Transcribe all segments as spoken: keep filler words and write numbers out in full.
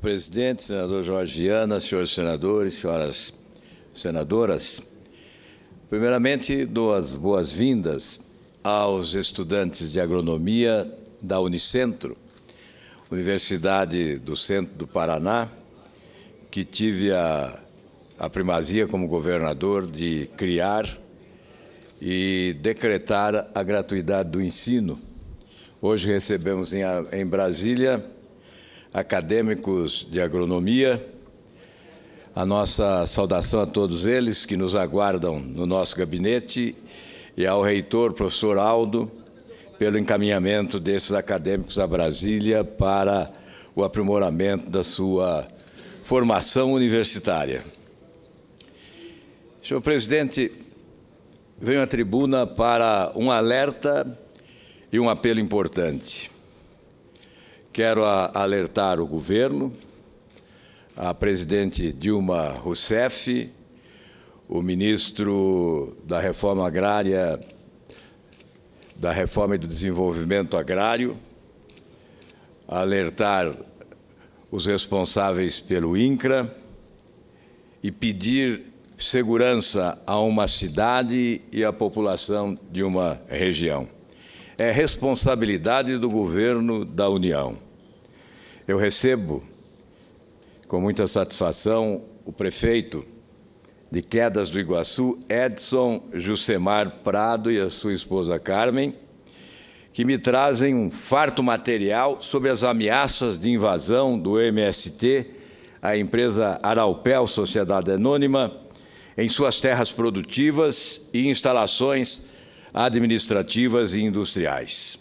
presidente, senador Jorge Viana, senhores senadores, senhoras senadoras, primeiramente dou as boas-vindas aos estudantes de agronomia da Unicentro, Universidade do Centro do Paraná, que tive a, a primazia como governador de criar e decretar a gratuidade do ensino. Hoje recebemos em, em Brasília acadêmicos de agronomia. A nossa saudação a todos eles que nos aguardam no nosso gabinete e ao reitor, professor Aldo, pelo encaminhamento desses acadêmicos a Brasília para o aprimoramento da sua formação universitária. Senhor presidente, venho à tribuna para um alerta e um apelo importante. Quero alertar o governo, a presidente Dilma Rousseff, o ministro da Reforma Agrária, da Reforma e do Desenvolvimento Agrário, alertar os responsáveis pelo INCRA e pedir segurança a uma cidade e à população de uma região. É responsabilidade do governo da União. Eu recebo, com muita satisfação, o prefeito de Quedas do Iguaçu, Edson Jucemar Prado, e a sua esposa Carmen, que me trazem um farto material sobre as ameaças de invasão do M S T, a empresa Aralpel Sociedade Anônima, em suas terras produtivas e instalações administrativas e industriais.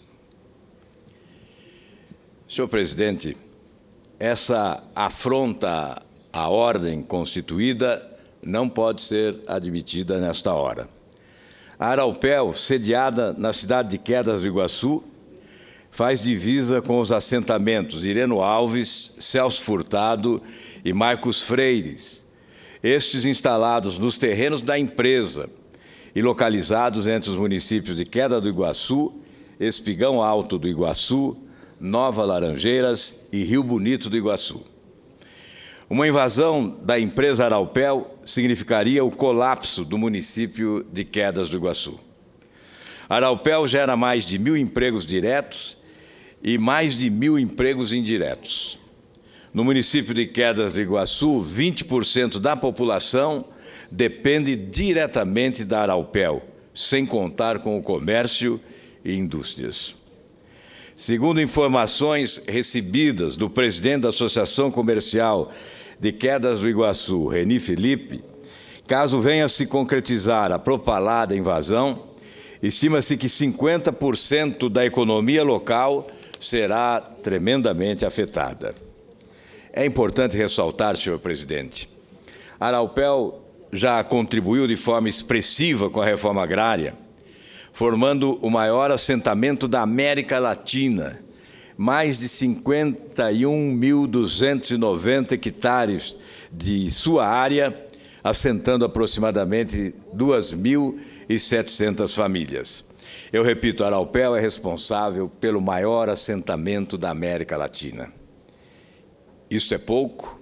Senhor presidente, essa afronta à ordem constituída não pode ser admitida nesta hora. A Aralpel, sediada na cidade de Quedas do Iguaçu, faz divisa com os assentamentos Ireno Alves, Celso Furtado e Marcos Freires, estes instalados nos terrenos da empresa e localizados entre os municípios de Queda do Iguaçu, Espigão Alto do Iguaçu, Nova Laranjeiras e Rio Bonito do Iguaçu. Uma invasão da empresa Aralpel significaria o colapso do município de Quedas do Iguaçu. A Aralpel gera mais de mil empregos diretos e mais de mil empregos indiretos. No município de Quedas do Iguaçu, vinte por cento da população depende diretamente da Aralpel, sem contar com o comércio e indústrias. Segundo informações recebidas do presidente da Associação Comercial de Quedas do Iguaçu, Reni Felipe, caso venha a se concretizar a propalada invasão, estima-se que cinquenta por cento da economia local será tremendamente afetada. É importante ressaltar, senhor presidente, a Aralpel já contribuiu de forma expressiva com a reforma agrária, formando o maior assentamento da América Latina, mais de cinquenta e um mil duzentos e noventa hectares de sua área, assentando aproximadamente duas mil e setecentas famílias. Eu repito, a Aralpel é responsável pelo maior assentamento da América Latina. Isso é pouco?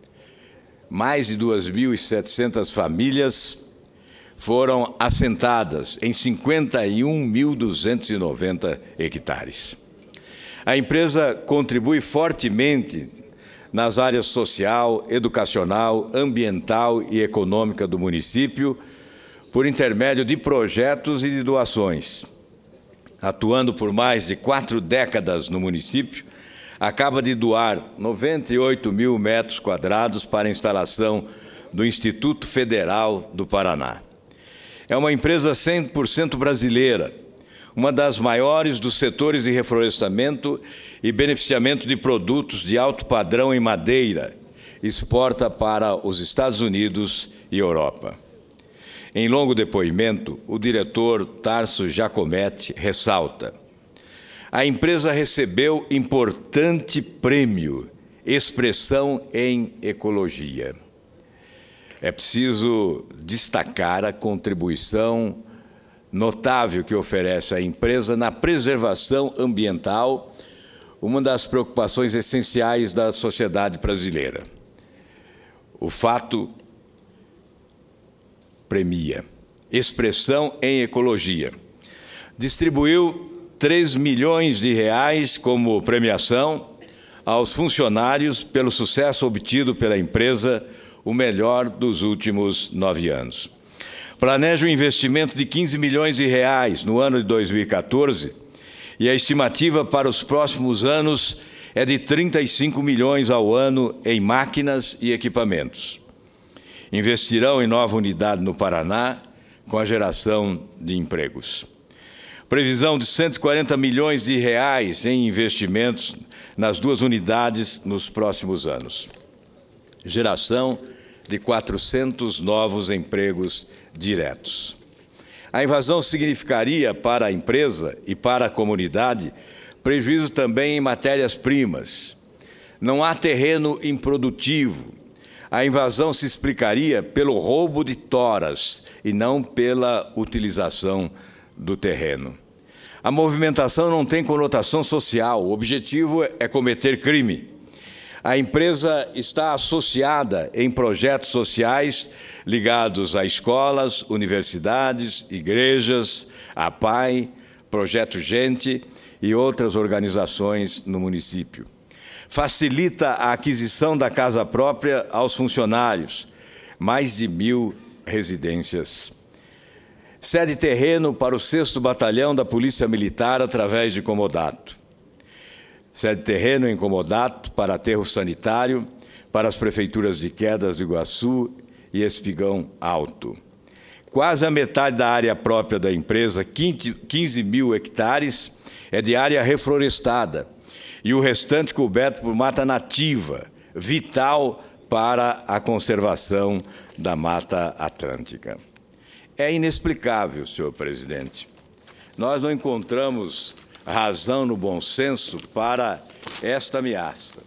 Mais de duas mil e setecentas famílias foram assentadas em cinquenta e um mil duzentos e noventa hectares. A empresa contribui fortemente nas áreas social, educacional, ambiental e econômica do município, por intermédio de projetos e de doações. Atuando por mais de quatro décadas no município, acaba de doar noventa e oito mil metros quadrados para a instalação do Instituto Federal do Paraná. É uma empresa cem por cento brasileira, uma das maiores dos setores de reflorestamento e beneficiamento de produtos de alto padrão em madeira, exporta para os Estados Unidos e Europa. Em longo depoimento, o diretor Tarso Giacometti ressalta: a empresa recebeu importante prêmio, expressão em ecologia. É preciso destacar a contribuição notável que oferece a empresa na preservação ambiental, uma das preocupações essenciais da sociedade brasileira. O fato premia. Expressão em ecologia. Distribuiu três milhões de reais como premiação aos funcionários pelo sucesso obtido pela empresa, o melhor dos últimos nove anos. Planeja um investimento de quinze milhões de reais no ano de dois mil e quatorze e a estimativa para os próximos anos é de trinta e cinco milhões ao ano em máquinas e equipamentos. Investirão em nova unidade no Paraná com a geração de empregos. Previsão de cento e quarenta milhões de reais em investimentos nas duas unidades nos próximos anos. Geração de quatrocentos novos empregos diretos. A invasão significaria para a empresa e para a comunidade prejuízo também em matérias-primas. Não há terreno improdutivo. A invasão se explicaria pelo roubo de toras e não pela utilização do terreno. A movimentação não tem conotação social, o objetivo é cometer crime. A empresa está associada em projetos sociais ligados a escolas, universidades, igrejas, a P A I, Projeto Gente e outras organizações no município. Facilita a aquisição da casa própria aos funcionários, mais de mil residências. Cede terreno para o sexto Batalhão da Polícia Militar através de comodato. Cede terreno em comodato para aterro sanitário, para as prefeituras de Quedas do Iguaçu e Espigão Alto. Quase a metade da área própria da empresa, quinze mil hectares, é de área reflorestada e o restante coberto por mata nativa, vital para a conservação da Mata Atlântica. É inexplicável, senhor presidente. Nós não encontramos razão no bom senso para esta ameaça.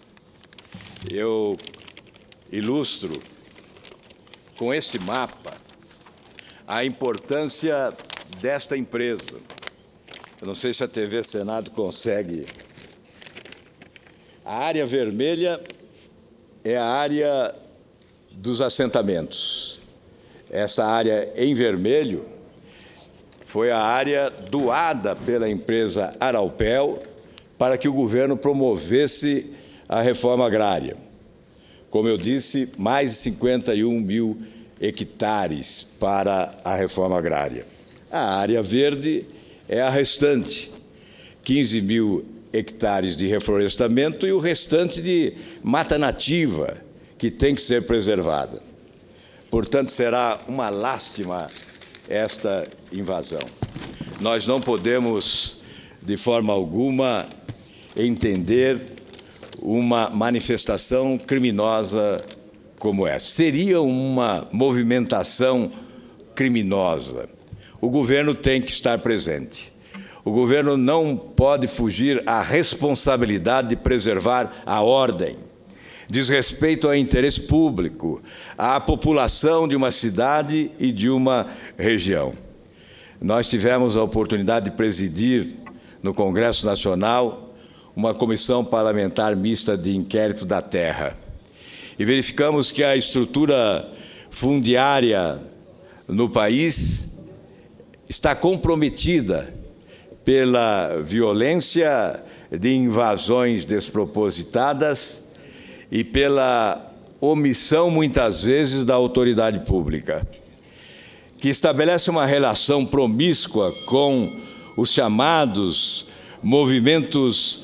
Eu ilustro com este mapa a importância desta empresa. Eu não sei se a T V Senado consegue. A área vermelha é a área dos assentamentos. Essa área em vermelho foi a área doada pela empresa Aralpel para que o governo promovesse a reforma agrária. Como eu disse, mais de cinquenta e um mil hectares para a reforma agrária. A área verde é a restante, quinze mil hectares de reflorestamento e o restante de mata nativa, que tem que ser preservada. Portanto, será uma lástima esta invasão. Nós não podemos, de forma alguma, entender uma manifestação criminosa como essa. Seria uma movimentação criminosa. O governo tem que estar presente. O governo não pode fugir à responsabilidade de preservar a ordem. Diz respeito ao interesse público, à população de uma cidade e de uma região. Nós tivemos a oportunidade de presidir no Congresso Nacional uma comissão parlamentar mista de inquérito da terra. E verificamos que a estrutura fundiária no país está comprometida pela violência de invasões despropositadas e pela omissão, muitas vezes, da autoridade pública, que estabelece uma relação promíscua com os chamados movimentos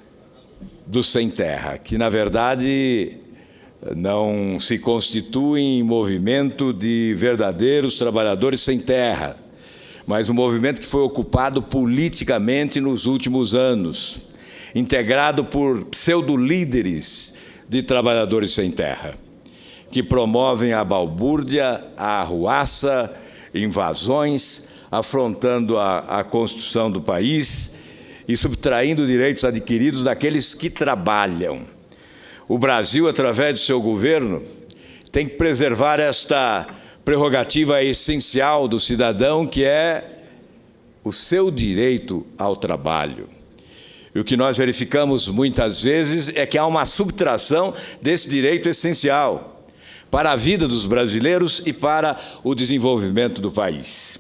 do sem-terra, que, na verdade, não se constituem em movimento de verdadeiros trabalhadores sem terra, mas um movimento que foi ocupado politicamente nos últimos anos, integrado por pseudo-líderes de trabalhadores sem terra, que promovem a balbúrdia, a arruaça, invasões, afrontando a, a Constituição do país e subtraindo direitos adquiridos daqueles que trabalham. O Brasil, através do seu governo, tem que preservar esta prerrogativa essencial do cidadão, que é o seu direito ao trabalho. E o que nós verificamos muitas vezes é que há uma subtração desse direito essencial para a vida dos brasileiros e para o desenvolvimento do país.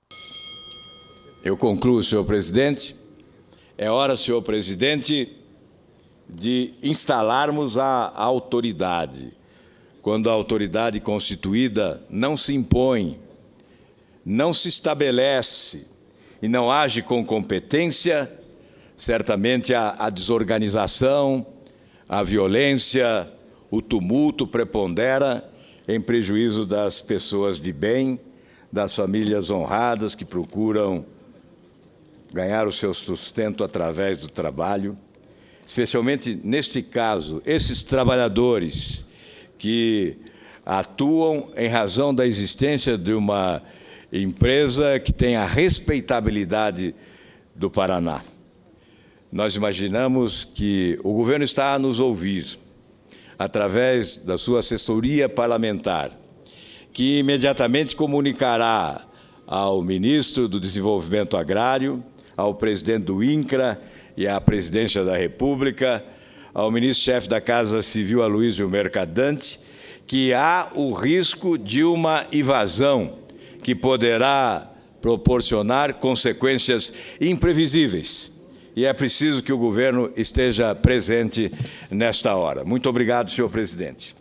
Eu concluo, senhor presidente. É hora, senhor presidente, de instalarmos a autoridade. Quando a autoridade constituída não se impõe, não se estabelece e não age com competência, certamente a, a desorganização, a violência, o tumulto prepondera em prejuízo das pessoas de bem, das famílias honradas que procuram ganhar o seu sustento através do trabalho, especialmente neste caso, esses trabalhadores que atuam em razão da existência de uma empresa que tem a respeitabilidade do Paraná. Nós imaginamos que o governo está a nos ouvir, através da sua assessoria parlamentar, que imediatamente comunicará ao ministro do Desenvolvimento Agrário, ao presidente do INCRA e à presidência da República, ao ministro-chefe da Casa Civil, Aloysio Mercadante, que há o risco de uma invasão que poderá proporcionar consequências imprevisíveis. E é preciso que o governo esteja presente nesta hora. Muito obrigado, senhor presidente.